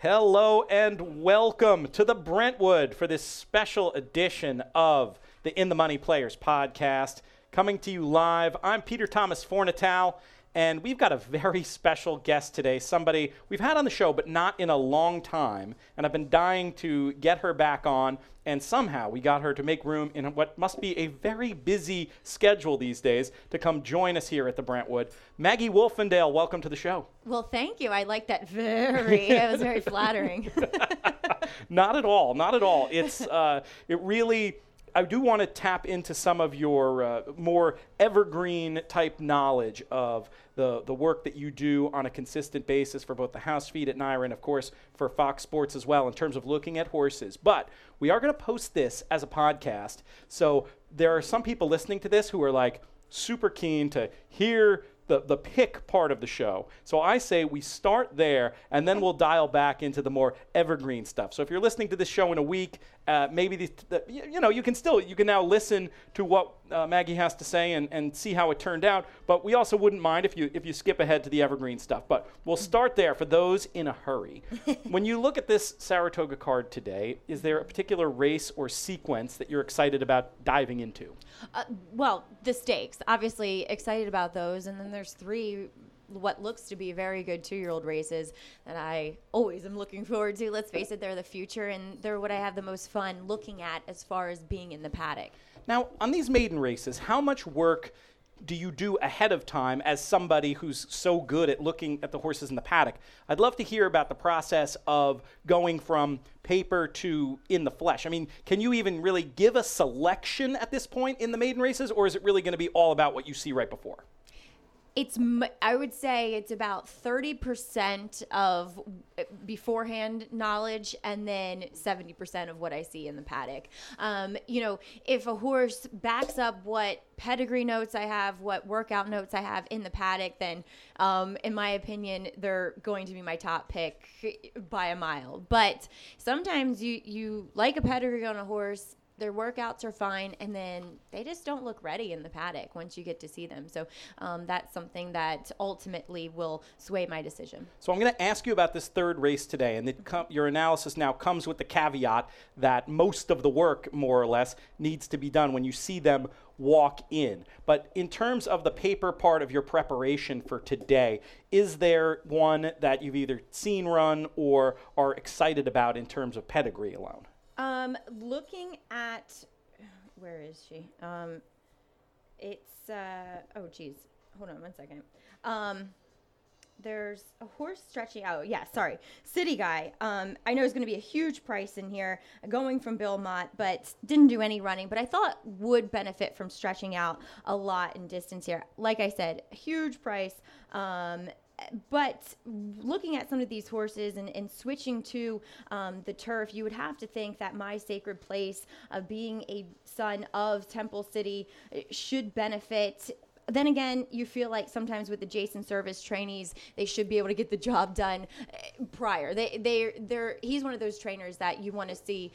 Hello and welcome to the Brentwood for this special edition of the In the Money Players podcast. Coming to you live, I'm Peter Thomas Fornatale, and we've got a very special guest today, somebody we've had on the show but not in a long time, and I've been dying to get her back on, and somehow we got her to make room in what must be a very busy schedule these days to come join us here at the Brentwood. Maggie Wolfendale, welcome to the show. Well, thank you. I like that it was very flattering. Not at all, not at all. It really, I do want to tap into some of your more evergreen type knowledge of the work that you do on a consistent basis for both the house feed at NYRA and, of course, for Fox Sports as well in terms of looking at horses. But we are going to post this as a podcast. So there are some people listening to this who are like super keen to hear the pick part of the show. So I say we start there, and then we'll dial back into the more evergreen stuff. So if you're listening to this show in a week, maybe you can now listen to what Maggie has to say and see how it turned out. But we also wouldn't mind if you skip ahead to the evergreen stuff. But we'll start there for those in a hurry. When you look at this Saratoga card today, is there a particular race or sequence that you're excited about diving into? Well, the stakes, obviously excited about those. And then there's three what looks to be very good 2-year-old races that I always am looking forward to. Let's face it, they're the future, and they're what I have the most fun looking at as far as being in the paddock. Now, on these maiden races, how much work do you do ahead of time as somebody who's so good at looking at the horses in the paddock? I'd love to hear about the process of going from paper to in the flesh. I mean, can you even really give a selection at this point in the maiden races, or is it really going to be all about what you see right before? I would say it's about 30% of beforehand knowledge and then 70% of what I see in the paddock. If a horse backs up what pedigree notes I have, what workout notes I have in the paddock, then in my opinion, they're going to be my top pick by a mile. But sometimes you like a pedigree on a horse, their workouts are fine, and then they just don't look ready in the paddock once you get to see them. So that's something that ultimately will sway my decision. So I'm going to ask you about this third race today, and your analysis now comes with the caveat that most of the work, more or less, needs to be done when you see them walk in. But in terms of the paper part of your preparation for today, is there one that you've either seen run or are excited about in terms of pedigree alone? Looking at, where is she? Hold on one second. There's a horse stretching out. Yeah, sorry. City Guy. I know is going to be a huge price in here, going from Bill Mott, but didn't do any running, but I thought would benefit from stretching out a lot in distance here. Like I said, huge price. But looking at some of these horses and switching to the turf, you would have to think that My Sacred Place, being a son of Temple City, should benefit. Then again, you feel like sometimes with the Jason Service trainees, they should be able to get the job done prior. He's one of those trainers that you want to see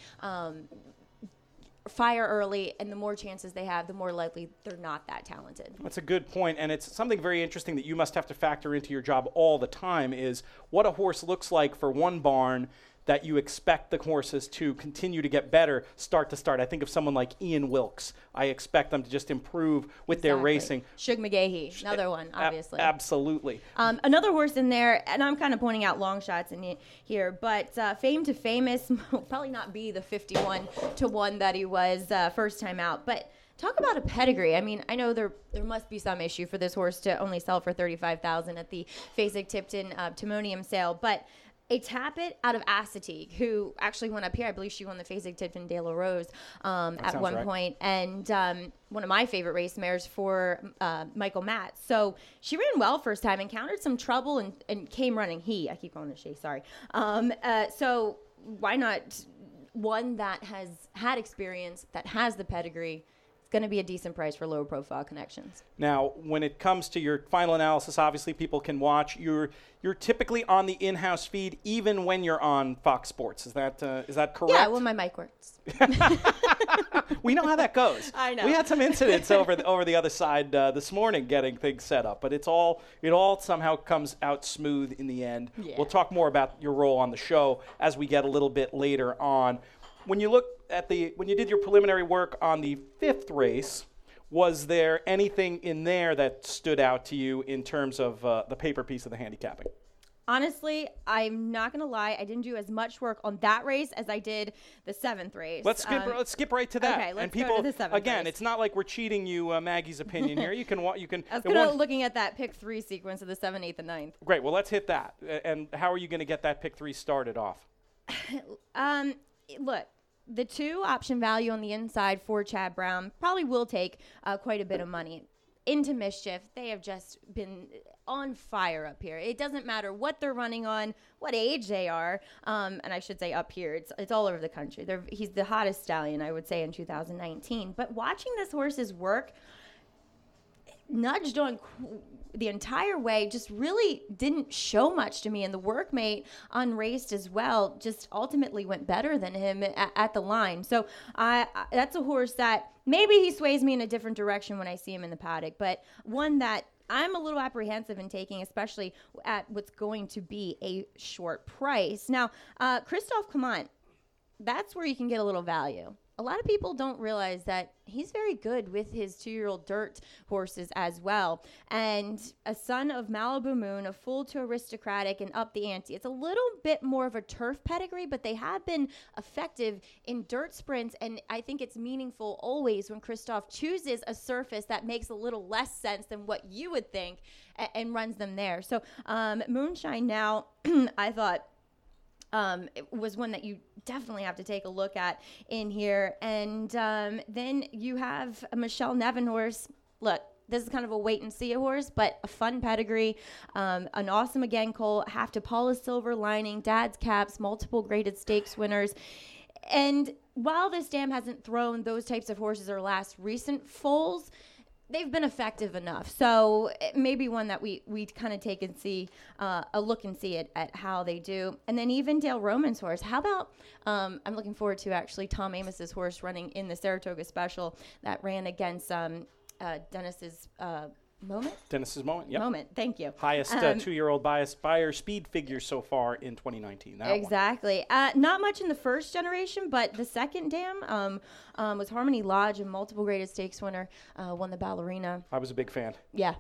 fire early, and the more chances they have, the more likely they're not that talented. That's a good point, and it's something very interesting that you must have to factor into your job all the time is what a horse looks like for one barn that you expect the horses to continue to get better start to start. I think of someone like Ian Wilkes. I expect them to just improve with their racing. Shug McGahee, another one, obviously. Absolutely. Another horse in there, and I'm kind of pointing out long shots in here, but Fame to Famous will probably not be the 51-1 that he was first time out, but talk about a pedigree. I mean, I know there must be some issue for this horse to only sell for $35,000 at the Fasig-Tipton Timonium sale, but a Tappet out of Assateague, who actually went up here. I believe she won the Fasig-Tipton De La Rose at one point, and one of my favorite race mares for Michael Matt. So she ran well first time, encountered some trouble, and came running. I keep calling it Shay, sorry. So why not one that has had experience, that has the pedigree? going to be a decent price for low profile connections. Now, when it comes to your final analysis, obviously people can watch. You're typically on the in-house feed even when you're on Fox Sports. Is that correct? Yeah, well, my mic works. We know how that goes. I know. We had some incidents over the other side this morning getting things set up, but it all somehow comes out smooth in the end. Yeah. We'll talk more about your role on the show as we get a little bit later on. When you look at when you did your preliminary work on the 5th race, was there anything in there that stood out to you in terms of the paper piece of the handicapping? Honestly, I'm not going to lie. I didn't do as much work on that race as I did the 7th race. Let's skip right to that. Okay, let's and people, go to the 7th again, race. It's not like we're cheating you, Maggie's opinion here. You can. I was looking at that pick 3 sequence of the 7th, 8th, and 9th. Great. Well, let's hit that. And how are you going to get that pick 3 started off? Look. The 2 option value on the inside for Chad Brown probably will take quite a bit of money. Into Mischief, they have just been on fire up here. It doesn't matter what they're running on, what age they are, and I should say up here. It's all over the country. He's the hottest stallion, I would say, in 2019. But watching this horse's work, nudged on the entire way, just really didn't show much to me. And the workmate unraced as well just ultimately went better than him at the line. So that's a horse that maybe he sways me in a different direction when I see him in the paddock, but one that I'm a little apprehensive in taking, especially at what's going to be a short price. Now, Christophe Clement, that's where you can get a little value. A lot of people don't realize that he's very good with his 2-year-old dirt horses as well. And a son of Malibu Moon, a foal to Aristocratic, and Up the Ante. It's a little bit more of a turf pedigree, but they have been effective in dirt sprints. And I think it's meaningful always when Christophe chooses a surface that makes a little less sense than what you would think and runs them there. So Moonshine now, I thought, it was one that you definitely have to take a look at in here. And then you have a Michelle Nevin horse. Look, this is kind of a wait and see a horse, but a fun pedigree, an awesome again colt, half to Paula Silver lining, dad's caps, multiple graded stakes winners. And while this dam hasn't thrown those types of horses or last recent foals, they've been effective enough. So it may be one that we kind of take and see, a look and see it at how they do. And then even Dale Roman's horse. How about, I'm looking forward to actually Tom Amos's horse running in the Saratoga Special that ran against Dennis's Moment? Dennis's Moment, yep. Moment, thank you. Highest 2-year-old Buyer speed figure so far in 2019. Exactly. Not much in the first generation, but the second dam was Harmony Lodge, a multiple graded stakes winner, won the Ballerina. I was a big fan. Yeah.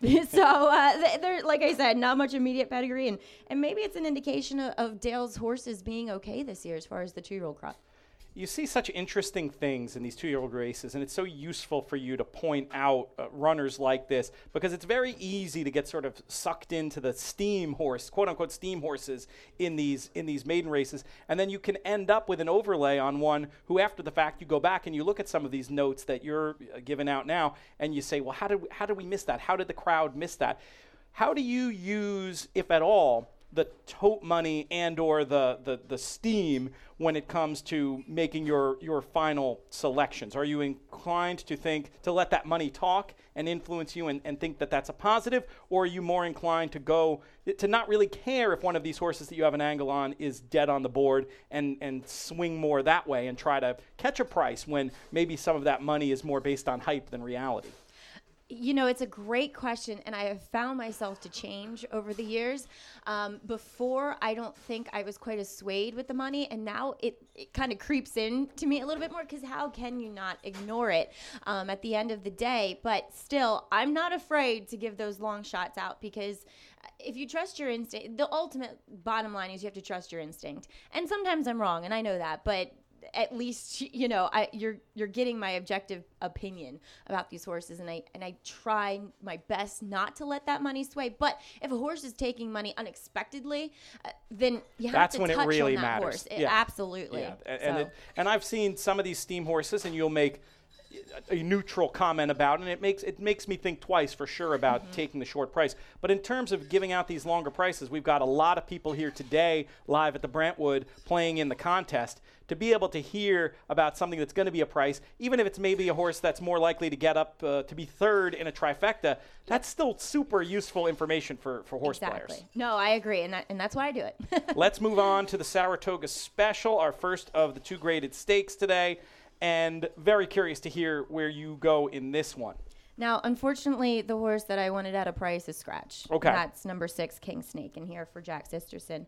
So they're, like I said, not much immediate pedigree, and maybe it's an indication of Dale's horses being okay this year as far as the 2-year-old crop. You see such interesting things in these 2-year-old races, and it's so useful for you to point out runners like this because it's very easy to get sort of sucked into the steam horse, quote-unquote steam horses in these maiden races, and then you can end up with an overlay on one who, after the fact, you go back and you look at some of these notes that you're giving out now, and you say, well, how did we miss that? How did the crowd miss that? How do you use, if at all, the tote money and or the steam when it comes to making your final selections? Are you inclined to let that money talk and influence you and think that that's a positive, or are you more inclined to not really care if one of these horses that you have an angle on is dead on the board and swing more that way and try to catch a price when maybe some of that money is more based on hype than reality? You know, it's a great question, and I have found myself to change over the years. Before, I don't think I was quite as swayed with the money, and now it kind of creeps in to me a little bit more because how can you not ignore it at the end of the day? But still, I'm not afraid to give those long shots out because if you trust your instinct, the ultimate bottom line is you have to trust your instinct. And sometimes I'm wrong, and I know that, but at least, you know, you're getting my objective opinion about these horses, and I try my best not to let that money sway. But if a horse is taking money unexpectedly, then you have to touch when it really on that matters. horse. Absolutely. Yeah. And I've seen some of these steam horses, and you'll make a neutral comment about, and it makes me think twice for sure about taking the short price. But in terms of giving out these longer prices, we've got a lot of people here today live at the Brentwood playing in the contest. To be able to hear about something that's going to be a price, even if it's maybe a horse that's more likely to get up to be third in a trifecta, that's still super useful information for horse players. No, I agree, and that's why I do it. Let's move on to the Saratoga Special, our first of the 2 graded stakes today, and very curious to hear where you go in this one. Now, unfortunately, the horse that I wanted at a price is Scratch. Okay. That's number 6, King Snake, in here for Jack Sisterson.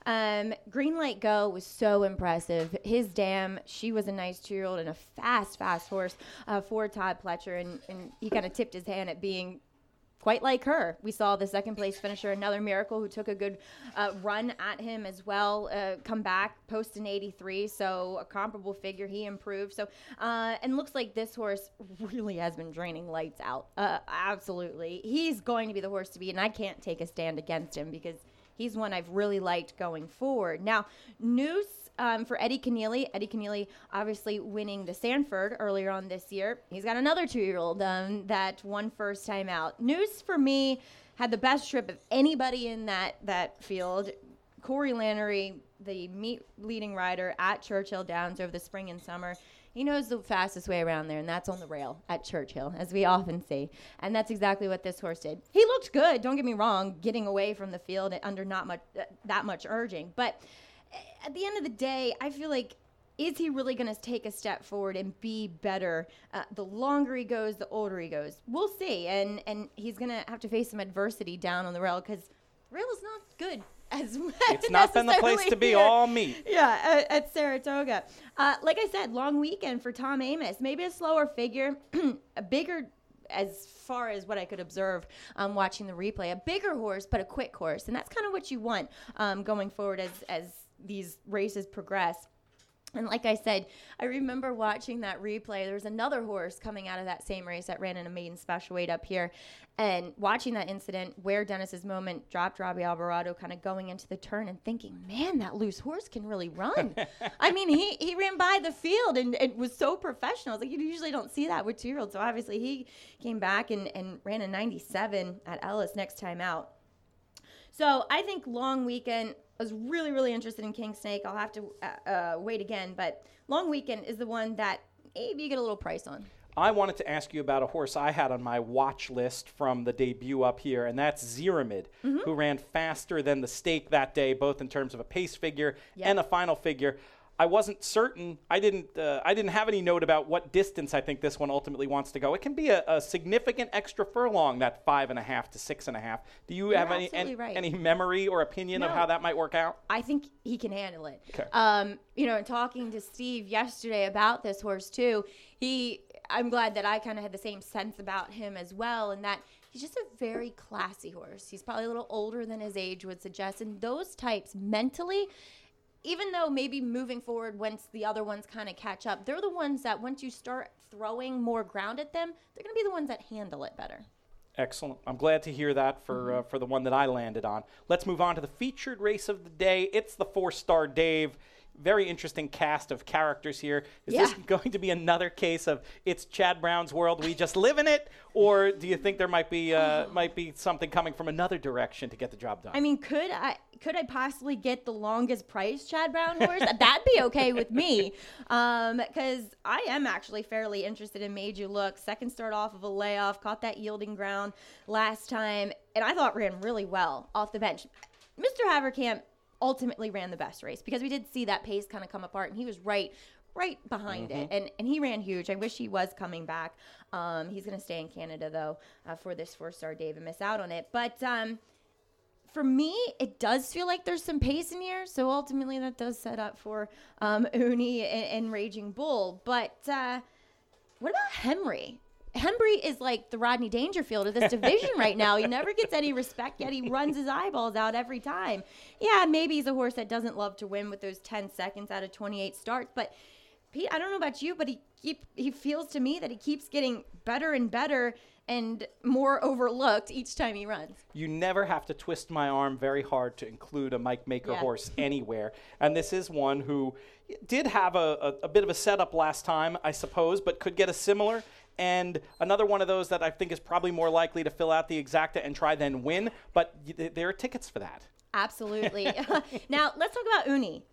Green Light Go was so impressive. His dam, she was a nice 2-year-old and a fast horse for Todd Pletcher, and he kind of tipped his hand at being quite like her. We saw the second place finisher, Another Miracle, who took a good run at him as well, come back, post an 83, so a comparable figure. He improved. So, and looks like this horse really has been draining lights out. Absolutely. He's going to be the horse to beat, and I can't take a stand against him because he's one I've really liked going forward. Now, Noose, for Eddie Keneally. Eddie Keneally obviously winning the Sanford earlier on this year. He's got another 2-year-old that won first time out. Noose, for me, had the best trip of anybody in that field. Corey Lannery, the meet leading rider at Churchill Downs over the spring and summer, he knows the fastest way around there, and that's on the rail at Churchill, as we often see. And that's exactly what this horse did. He looked good, don't get me wrong, getting away from the field under not much that much urging. But at the end of the day, I feel like, is he really going to take a step forward and be better? The longer he goes, the older he goes. We'll see. And he's going to have to face some adversity down on the rail because the rail is not good. It's not been the place to be here. all meet. Yeah, at Saratoga. Like I said, long weekend for Tom Amoss. Maybe a slower figure, a bigger, as far as what I could observe watching the replay, a bigger horse, but a quick horse. And that's kind of what you want going forward as these races progress. And like I said, I remember watching that replay. There was another horse coming out of that same race that ran in a maiden special weight up here. And watching that incident where Dennis's Moment dropped Robbie Alvarado, kind of going into the turn and thinking, man, that loose horse can really run. I mean, he ran by the field and it was so professional. It's like, you usually don't see that with 2-year-olds. So obviously he came back and ran a 97 at Ellis next time out. So I think long weekend, I was really, really interested in King Snake. I'll have to wait again, but long weekend is the one that maybe you get a little price on. I wanted to ask you about a horse I had on my watch list from the debut up here, and that's Xiramid, who ran faster than the stake that day, both in terms of a pace figure and a final figure. I wasn't certain. I didn't have any note about what distance I think this one ultimately wants to go. It can be a significant extra furlong, that 5.5 to 6.5. Do you have any memory or opinion of how that might work out? I think he can handle it. Okay. Talking to Steve yesterday about this horse too, I'm glad that I kind of had the same sense about him as well, and that he's just a very classy horse. He's probably a little older than his age would suggest, and those types mentally, even though maybe moving forward once the other ones kind of catch up, they're the ones that once you start throwing more ground at them, they're going to be the ones that handle it better. Excellent. I'm glad to hear that for the one that I landed on. Let's move on to the featured race of the day. It's the 4-star Dave. Very interesting cast of characters here. Is this going to be another case of it's Chad Brown's world, we just live in it? Or do you think there might be something coming from another direction to get the job done? I mean, could I possibly get the longest price Chad Brown horse? That'd be okay with me, because I am actually fairly interested in Made You Look. Second start off of a layoff, caught that yielding ground last time, and I thought ran really well off the bench. Mr. Haverkamp ultimately ran the best race because we did see that pace kind of come apart, and he was right behind it, and he ran huge. I wish he was coming back. He's going to stay in Canada, though, for this 4-star Dave and miss out on it. But for me, it does feel like there's some pace in here, so ultimately that does set up for Uni and Raging Bull. But what about Henry? Henry is like the Rodney Dangerfield of this division right now. He never gets any respect, yet he runs his eyeballs out every time. Yeah, maybe he's a horse that doesn't love to win with those 10 seconds out of 28 starts, but Pete, I don't know about you, but he feels to me that he keeps getting better and better and more overlooked each time he runs. You never have to twist my arm very hard to include a Mike Maker horse anywhere. And this is one who did have a bit of a setup last time, I suppose, but could get a similar. And another one of those that I think is probably more likely to fill out the exacta and try then win. But there are tickets for that. Absolutely. Now, let's talk about Uni.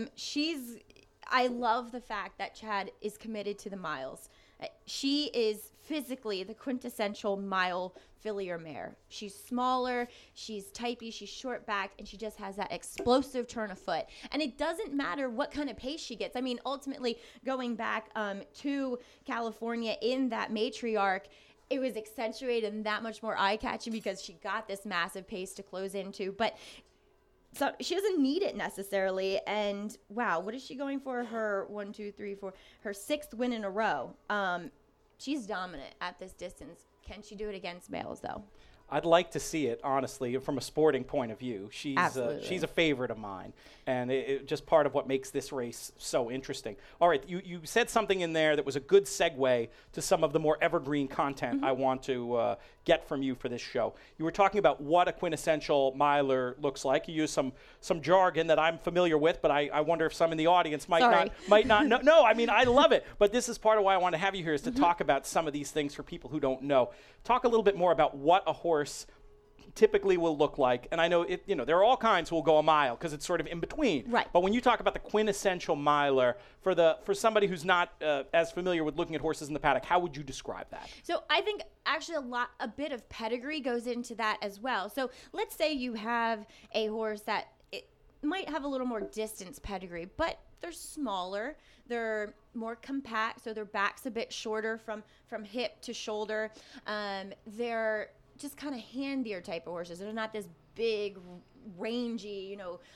I love the fact that Chad is committed to the miles. She is physically the quintessential mile fillier mare. She's smaller, she's typey, she's short back, and she just has that explosive turn of foot. And it doesn't matter what kind of pace she gets. I mean, ultimately, going back to California in that matriarch, it was accentuated and that much more eye-catching because she got this massive pace to close into. But so she doesn't need it necessarily. And wow, what is she going for? Her 1, 2, 3, 4, her 6th win in a row. She's dominant at this distance. Can she do it against males though? I'd like to see it, honestly, from a sporting point of view. She's a favorite of mine, and it just part of what makes this race so interesting. All right, you said something in there that was a good segue to some of the more evergreen content I want to get from you for this show. You were talking about what a quintessential miler looks like. You used some jargon that I'm familiar with, but I wonder if some in the audience might not know. No, I mean, I love it, but this is part of why I want to have you here is to talk about some of these things for people who don't know. Talk a little bit more about what a horse typically will look like. And I know there are all kinds who will go a mile because it's sort of in between. Right. But when you talk about the quintessential miler for somebody who's not as familiar with looking at horses in the paddock, how would you describe that? So I think actually a bit of pedigree goes into that as well. So let's say you have a horse that it might have a little more distance pedigree, but they're smaller, they're more compact, so their back's a bit shorter from hip to shoulder. They're just kind of handier type of horses. They're not this big, rangy,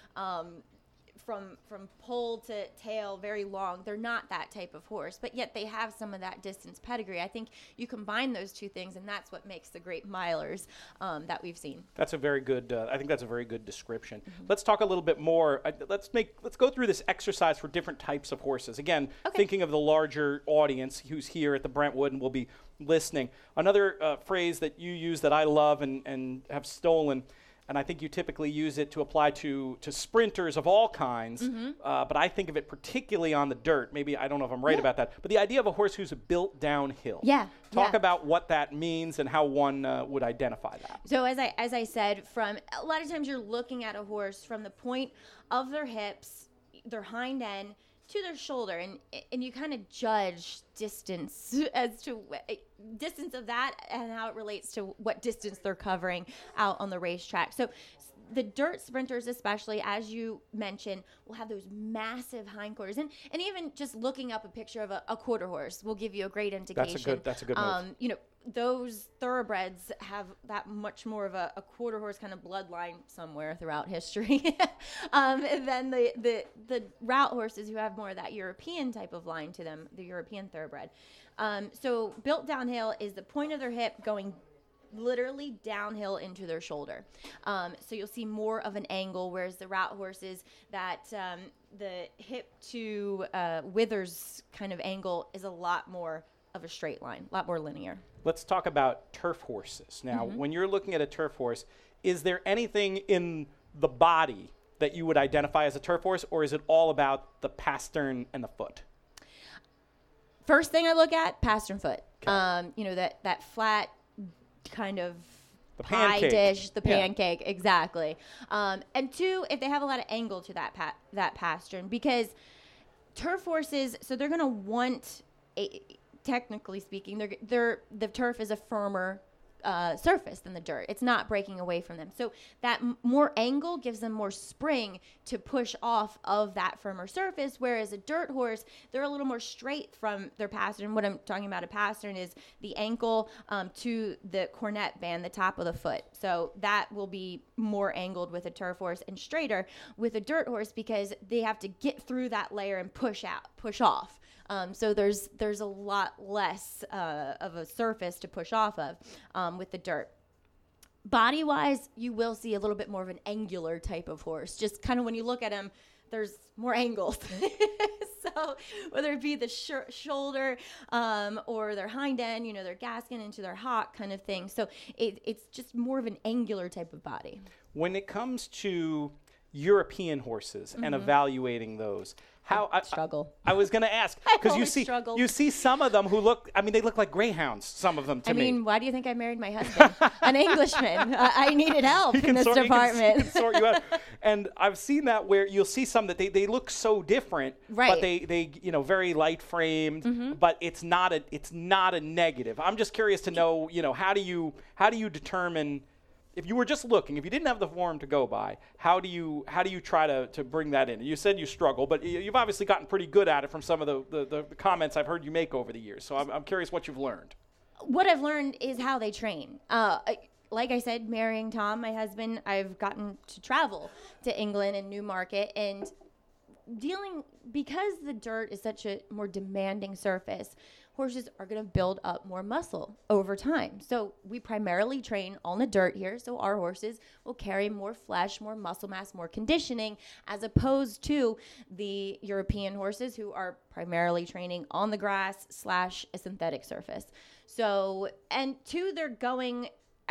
from pole to tail, very long. They're not that type of horse, but yet they have some of that distance pedigree. I think you combine those two things, and that's what makes the great milers that we've seen. That's a very good. I think that's a very good description. Let's talk a little bit more. Let's go through this exercise for different types of horses. Again, thinking of the larger audience who's here at the Brentwood and will be listening. Another phrase that you use that I love and have stolen. And I think you typically use it to apply to sprinters of all kinds, but I think of it particularly on the dirt. Maybe I don't know if I'm right about that, but the idea of a horse who's built downhill. Yeah. Talk about what that means and how one would identify that. So as I said, from a lot of times you're looking at a horse from the point of their hips, their hind end, to their shoulder, and you kind of judge distance as to distance of that and how it relates to what distance they're covering out on the racetrack. So the dirt sprinters, especially, as you mentioned, will have those massive hindquarters. And even just looking up a picture of a quarter horse will give you a great indication. That's a good move. Those thoroughbreds have that much more of a quarter horse kind of bloodline somewhere throughout history than the route horses who have more of that European type of line to them, the European thoroughbred. So built downhill is the point of their hip going literally downhill into their shoulder. So you'll see more of an angle, whereas the route horses, that the hip to withers kind of angle is a lot more of a straight line, a lot more linear. Let's talk about turf horses. Now, when you're looking at a turf horse, is there anything in the body that you would identify as a turf horse, or is it all about the pastern and the foot? First thing I look at, pastern foot. Okay. That flat kind of the pie pancake. dish, the pancake, exactly. And two, if they have a lot of angle to that pastern, because turf horses, so they're going to want technically speaking, the turf is a firmer surface than the dirt. It's not breaking away from them. So that more angle gives them more spring to push off of that firmer surface, whereas a dirt horse, they're a little more straight from their pastern. What I'm talking about a pastern is the ankle to the cornet band, the top of the foot. So that will be more angled with a turf horse and straighter with a dirt horse because they have to get through that layer and push off. So there's a lot less of a surface to push off of with the dirt. Body-wise, you will see a little bit more of an angular type of horse. Just kind of when you look at him, there's more angles. So So whether it be the shoulder or their hind end, their gaskin into their hock kind of thing. So it's just more of an angular type of body. When it comes to European horses and evaluating those, I struggle. I was going to ask, because you see some of them who look, they look like greyhounds, some of them to me. Why do you think I married my husband? An Englishman. I needed help in this department. He can sort you out. And I've seen that where you'll see some that they look so different, right. But they very light framed, but it's not a negative. I'm just curious to know, how do you determine, if you were just looking, if you didn't have the form to go by, how do you try to bring that in? You said you struggle, but you've obviously gotten pretty good at it from some of the comments I've heard you make over the years. So I'm curious what you've learned. What I've learned is how they train. Like I said, marrying Tom, my husband, I've gotten to travel to England and Newmarket, and because the dirt is such a more demanding surface, horses are going to build up more muscle over time. So we primarily train on the dirt here. So our horses will carry more flesh, more muscle mass, more conditioning, as opposed to the European horses who are primarily training on the grass / a synthetic surface. So, and two, they're going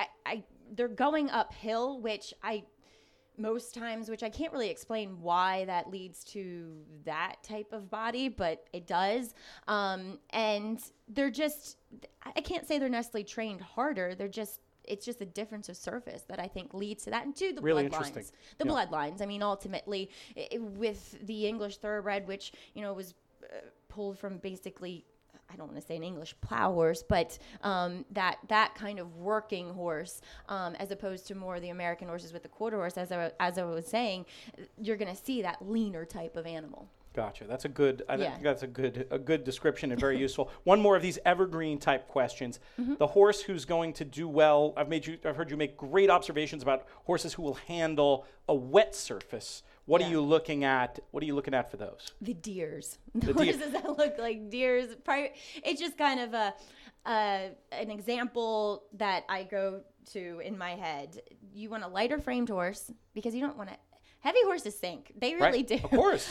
uphill, which most times, which I can't really explain why that leads to that type of body, but it does. And they're just, I can't say they're necessarily trained harder. It's just a difference of surface that I think leads to that. And two, the really bloodlines. The bloodlines. Ultimately, with the English thoroughbred, which, was pulled from basically, I don't want to say an English plow horse, but that kind of working horse, as opposed to more of the American horses with the quarter horse, as I was saying, you're going to see that leaner type of animal. Gotcha. That's a good. I think that's a good description and very useful. One more of these evergreen type questions. The horse who's going to do well. I've heard you make great observations about horses who will handle a wet surface. What are you looking at? What are you looking at for those? The deers. The horses that look like deers. It's just kind of an example that I go to in my head. You want a lighter framed horse because you don't want to. Heavy horses sink. They really do. Of course.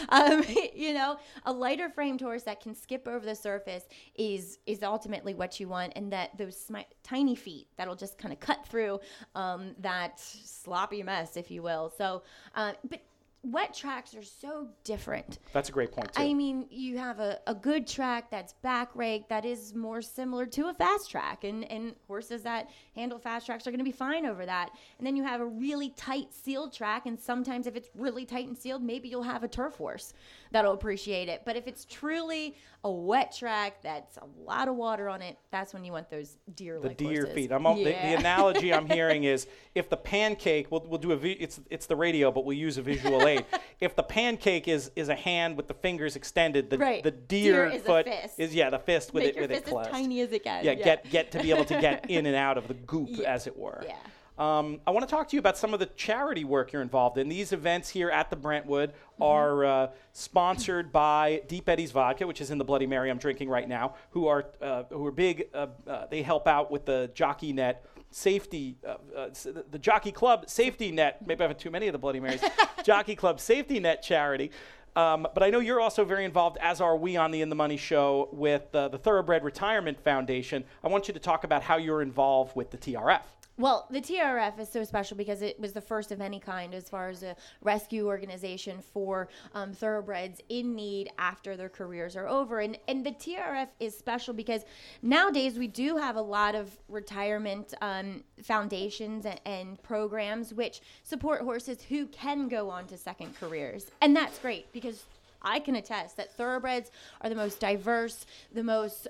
A lighter framed horse that can skip over the surface is ultimately what you want, and that those tiny feet that'll just kind of cut through that sloppy mess, if you will. So, but wet tracks are so different. That's a great point, too. You have a good track that's back raked that is more similar to a fast track, and horses that handle fast tracks are going to be fine over that. And then you have a really tight sealed track, and sometimes if it's really tight and sealed, maybe you'll have a turf horse that'll appreciate it. But if it's truly a wet track that's a lot of water on it, that's when you want those deer-like the deer horses. feet. The analogy I'm hearing is if the pancake, we'll do it's the radio, but we'll use a visual aid. If the pancake is a hand with the fingers extended, the deer foot is the fist with Make it your fist closed. as tiny as it can. Get to be able to get in and out of the goop, as it were. Yeah. I want to talk to you about some of the charity work you're involved in. These events here at the Brentwood are sponsored by Deep Eddy's Vodka, which is in the Bloody Mary I'm drinking right now, who are big. They help out with the Jockey Net safety, the Jockey Club safety net. Maybe I've had too many of the Bloody Marys. Jockey Club safety net charity. But I know you're also very involved, as are we on the In the Money show, with the Thoroughbred Retirement Foundation. I want you to talk about how you're involved with the TRF. Well, the TRF is so special because it was the first of any kind as far as a rescue organization for thoroughbreds in need after their careers are over. And the TRF is special because nowadays we do have a lot of retirement foundations and programs which support horses who can go on to second careers. And that's great because I can attest that thoroughbreds are the most diverse, the most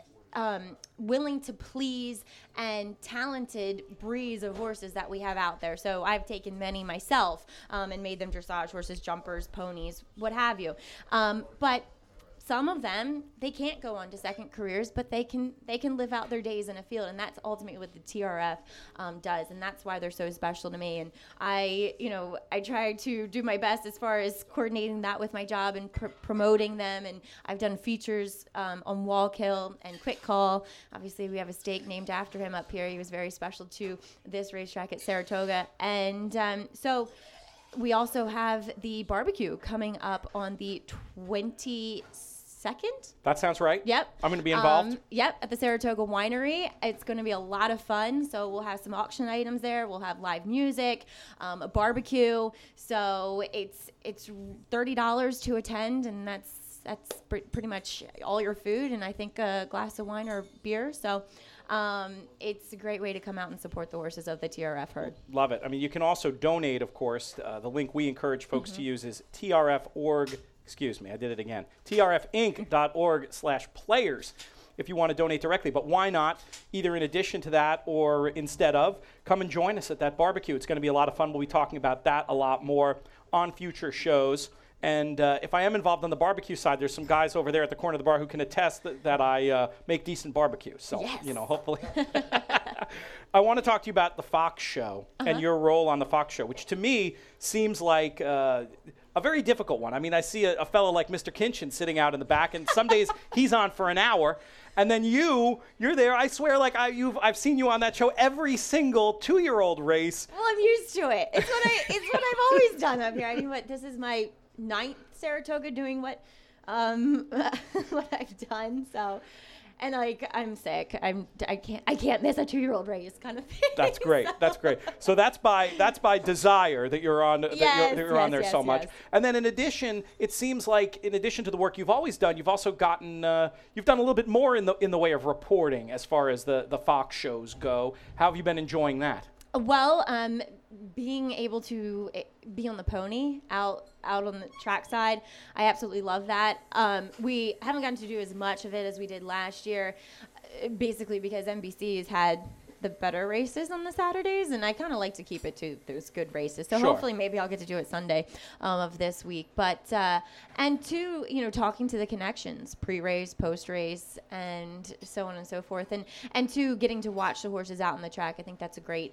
willing to please and talented breeds of horses that we have out there. So I've taken many myself and made them dressage horses, jumpers, ponies, what have you. But some of them, they can't go on to second careers, but they can live out their days in a field, and that's ultimately what the TRF does, and that's why they're so special to me. And I try to do my best as far as coordinating that with my job and promoting them. And I've done features on Wallkill and Quick Call. Obviously, we have a stake named after him up here. He was very special to this racetrack at Saratoga, and so we also have the barbecue coming up on the 22nd. That sounds right. Yep. I'm going to be involved. Yep, at the Saratoga Winery. It's going to be a lot of fun. So we'll have some auction items there. We'll have live music, a barbecue. So it's $30 to attend, and that's pretty much all your food, and I think a glass of wine or beer. So it's a great way to come out and support the horses of the TRF herd. Love it. I mean, you can also donate, of course. The link we encourage folks to use is trf.org. Excuse me, I did it again. trfinc.org/players if you want to donate directly. But why not, either in addition to that or instead of, come and join us at that barbecue. It's going to be a lot of fun. We'll be talking about that a lot more on future shows. And if I am involved on the barbecue side, there's some guys over there at the corner of the bar who can attest that I make decent barbecue. So, yes. Hopefully. I want to talk to you about the Fox show and your role on the Fox show, which to me seems like a very difficult one. I mean, I see a fellow like Mr. Kinchin sitting out in the back, and some days he's on for an hour, and then you're there. I swear, like I've seen you on that show every single 2-year-old race. Well, I'm used to it. It's what I've always done up here. I mean, this is my 9th Saratoga doing what I've done. So. And I'm sick. I can't miss a 2-year-old race kind of thing. That's great. That's great. So that's by desire that you're on you're on there so much. Yes. And then in addition, it seems like in addition to the work you've always done, you've also gotten you've done a little bit more in the way of reporting as far as the Fox shows go. How have you been enjoying that? Well, being able to be on the pony out on the track side, I absolutely love that. We haven't gotten to do as much of it as we did last year, basically because NBC has had the better races on the Saturdays, and I kind of like to keep it to those good races. So hopefully maybe I'll get to do it Sunday of this week. But and to talking to the connections, pre-race, post-race, and so on and so forth, and to getting to watch the horses out on the track. I think that's a great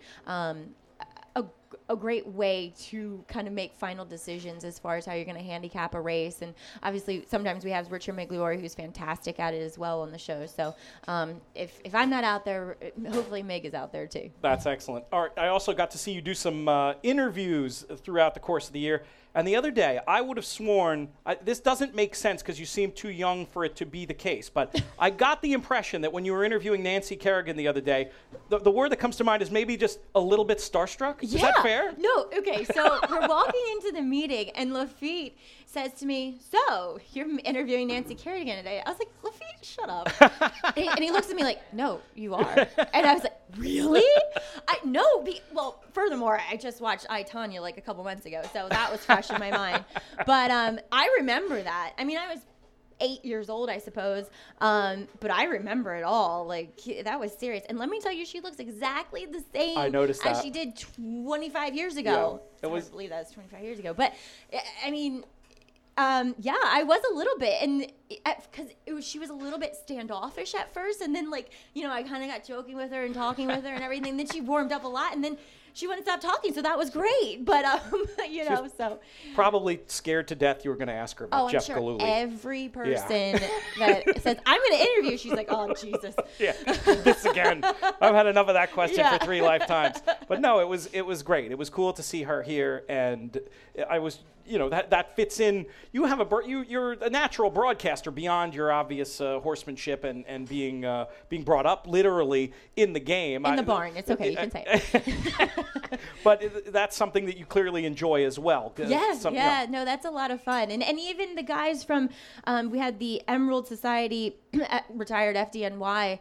a great way to kind of make final decisions as far as how you're going to handicap a race. And obviously sometimes we have Richard Migliore, who's fantastic at it as well on the show. So if I'm not out there, hopefully Mig is out there too. That's excellent. All right, I also got to see you do some interviews throughout the course of the year. And the other day, I would have sworn, this doesn't make sense because you seem too young for it to be the case, but I got the impression that when you were interviewing Nancy Kerrigan the other day, the word that comes to mind is maybe just a little bit starstruck. Is that fair? No, okay, so we're walking into the meeting, and Lafitte says to me, so you're interviewing Nancy Kerrigan today? I was like, Lafitte, shut up. and he looks at me like, no, you are. And I was like, really? Well, furthermore, I just watched I, Tonya like a couple months ago, so that was fresh in my mind. But I remember that. I mean, I was 8 years old, I suppose, but I remember it all. Like, that was serious. And let me tell you, she looks exactly the same I noticed as that. she did 25 years ago. Yeah, I believe that was 25 years ago. But, I mean... I was a little bit, and because she was a little bit standoffish at first, and then I kind of got joking with her and talking with her and everything. And then she warmed up a lot, and then she wouldn't stop talking, so that was great. But so probably scared to death you were going to ask her about Jeff sure Gillooly. Every person that says I'm going to interview, she's like, oh Jesus. Yeah, this again. I've had enough of that question for 3 lifetimes. But no, it was great. It was cool to see her here, and I was. That fits in. You have you're a natural broadcaster beyond your obvious horsemanship and being brought up literally in the game. In the barn. It's okay. You can say it. But that's something that you clearly enjoy as well. No, that's a lot of fun. And even the guys from, we had the Emerald Society, retired FDNY,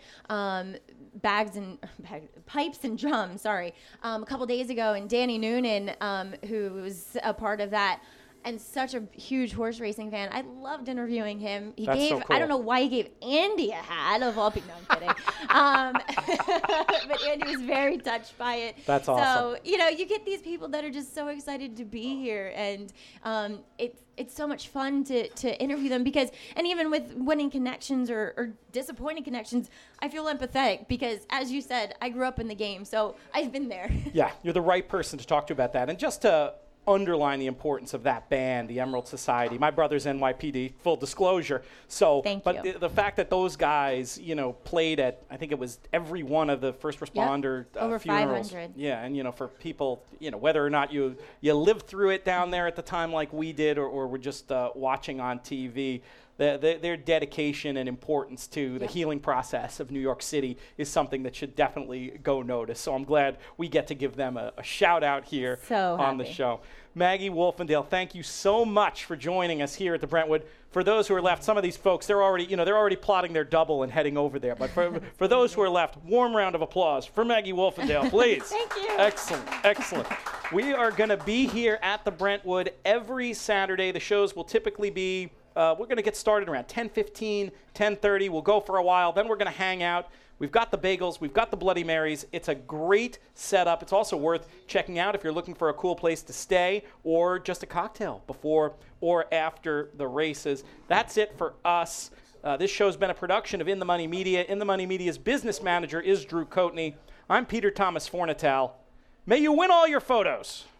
pipes and drums, a couple days ago, and Danny Noonan, who was a part of that, and such a huge horse racing fan. I loved interviewing him. That's so cool. I don't know why he gave Andy a hat of all people. No, I'm kidding. But Andy was very touched by it. That's awesome. So, you get these people that are just so excited to be here, and it's so much fun to interview them and even with winning connections or disappointing connections, I feel empathetic because, as you said, I grew up in the game, so I've been there. Yeah, you're the right person to talk to about that. And just to underline the importance of that band, the Emerald Society. My brother's NYPD, full disclosure. So, Thank but you. the fact that those guys, played at, I think it was every one of the first responder Over funerals. 500. Yeah, and for people, whether or not you lived through it down there at the time like we did, or were just watching on TV. Their dedication and importance to the healing process of New York City is something that should definitely go noticed. So I'm glad we get to give them a shout out here on the show. Maggie Wolfendale, thank you so much for joining us here at the Brentwood. For those who are left, some of these folks, they're already plotting their double and heading over there. But for those who are left, warm round of applause for Maggie Wolfendale, please. Thank you. Excellent. We are going to be here at the Brentwood every Saturday. The shows will typically be we're going to get started around 10:15, 10:30. We'll go for a while. Then we're going to hang out. We've got the bagels. We've got the Bloody Marys. It's a great setup. It's also worth checking out if you're looking for a cool place to stay or just a cocktail before or after the races. That's it for us. This show's been a production of In the Money Media. In the Money Media's business manager is Drew Coatney. I'm Peter Thomas Fornatale. May you win all your photos.